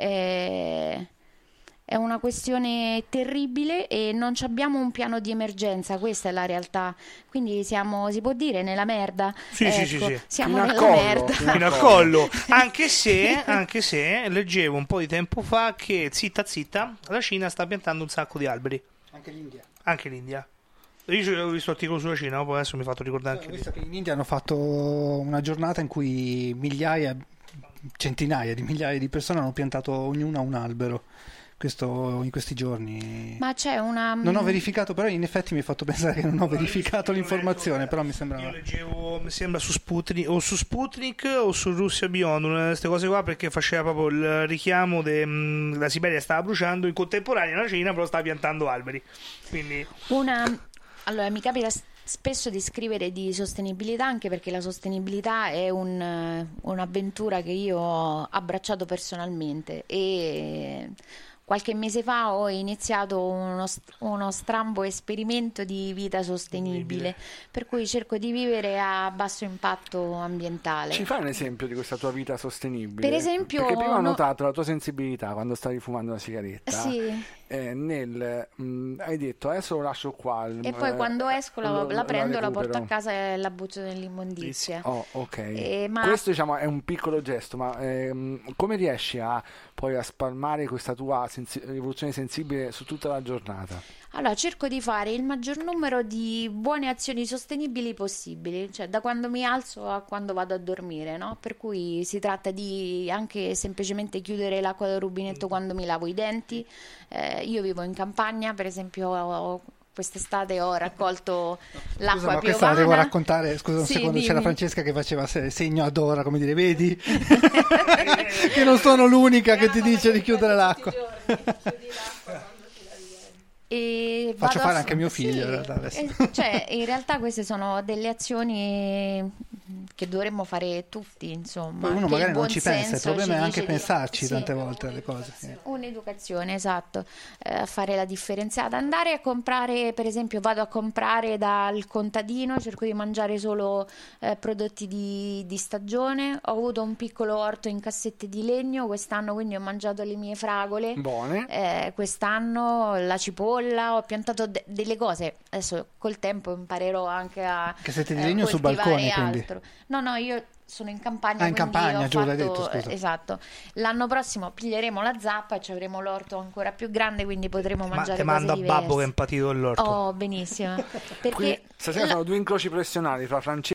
S1: Eh, È una questione terribile e non abbiamo un piano di emergenza, questa è la realtà. Quindi siamo, si può dire, nella merda.
S6: Sì,
S1: ecco,
S6: sì, sì, sì.
S1: Siamo
S5: fino
S1: nella
S5: collo,
S1: merda.
S5: Fino,
S6: fino al collo. Anche se, anche se leggevo un po' di tempo fa che zitta zitta la Cina sta piantando un sacco di alberi.
S7: Anche l'India.
S6: Anche l'India. Io ho visto articolo sulla Cina, poi adesso mi ha fatto ricordare anche
S7: ho visto che in India hanno fatto una giornata in cui migliaia, centinaia di migliaia di persone hanno piantato ognuna un albero. Questo in questi giorni.
S1: Ma c'è una.
S7: Non ho verificato, però in effetti mi ha fatto pensare che non ho verificato l'informazione, però mi sembra.
S6: Io leggevo, mi sembra su Sputnik o su Sputnik o su Russia Beyond, una di queste cose qua, perché faceva proprio il richiamo della Siberia stava bruciando, in contemporanea la Cina però stava piantando alberi. Quindi
S1: una allora mi capita spesso di scrivere di sostenibilità, anche perché la sostenibilità è un, un'avventura che io ho abbracciato personalmente e qualche mese fa ho iniziato uno, uno strambo esperimento di vita sostenibile, per cui cerco di vivere a basso impatto ambientale.
S5: Ci fai un esempio di questa tua vita sostenibile?
S1: Per esempio,
S5: perché prima ho
S1: no...
S5: notato la tua sensibilità quando stavi fumando una sigaretta.
S1: Sì.
S5: eh, nel mh, hai detto adesso lo lascio qua il-
S1: E poi
S5: eh,
S1: quando esco la,
S5: lo-
S1: la prendo, la porto a
S5: recupero.
S1: casa e la butto nell'immondizia.
S5: Oh, ok.
S1: Eh, ma-
S5: Questo diciamo è un piccolo gesto, ma ehm, come riesci a poi a spalmare questa tua sensi- rivoluzione sensibile su tutta la giornata?
S1: Allora, cerco di fare il maggior numero di buone azioni sostenibili possibili, cioè da quando mi alzo a quando vado a dormire, no? Per cui si tratta di anche semplicemente chiudere l'acqua del rubinetto quando mi lavo i denti. Eh, io vivo in campagna, per esempio, ho- quest'estate ho raccolto
S7: Scusa,
S1: l'acqua
S7: ma questa
S1: piovana.
S7: la devo raccontare. Scusa un
S1: Sì,
S7: secondo, c'era
S1: dimmi.
S7: Francesca che faceva se- segno ad ora, come dire, vedi? Che non sono l'unica che ti dice di chiudere l'acqua.
S1: E
S7: Faccio
S1: vado
S7: fare
S1: a-
S7: anche a mio
S1: sì,
S7: figlio, in realtà, adesso.
S1: eh, cioè, in realtà queste sono delle azioni che dovremmo fare tutti, insomma.
S7: Poi uno
S1: che
S7: magari
S1: il
S7: non
S1: buon
S7: ci pensa, il
S1: senso
S7: problema
S1: ci
S7: è anche
S1: dice di-
S7: pensarci
S1: sì.
S7: tante volte alle cose. sì.
S1: Un'educazione, esatto, eh, fare la differenziata, andare a comprare, per esempio vado a comprare dal contadino, cerco di mangiare solo eh, prodotti di, di stagione, ho avuto un piccolo orto in cassette di legno quest'anno, quindi ho mangiato le mie fragole.
S5: Buone.
S1: Eh, quest'anno la cipolla, ho piantato de- delle cose, adesso col tempo imparerò anche a
S7: Cassette di
S1: eh,
S7: legno su
S1: coltivare
S7: balconi, quindi.
S1: altro. No, no, io sono in campagna,
S7: Ah, in
S1: quindi
S7: campagna,
S1: ho
S7: giù, l'hai
S1: fatto-
S7: detto, scusa.
S1: esatto. L'anno prossimo piglieremo la zappa e ci avremo l'orto ancora più grande, quindi potremo
S6: Ma
S1: mangiare
S6: te mando a
S1: cose
S6: babbo che è
S1: diverse.
S6: impatito dell'orto.
S1: Oh, benissimo. Perché
S5: Quindi stasera
S1: la-
S5: sono due incroci professionali fra Francesca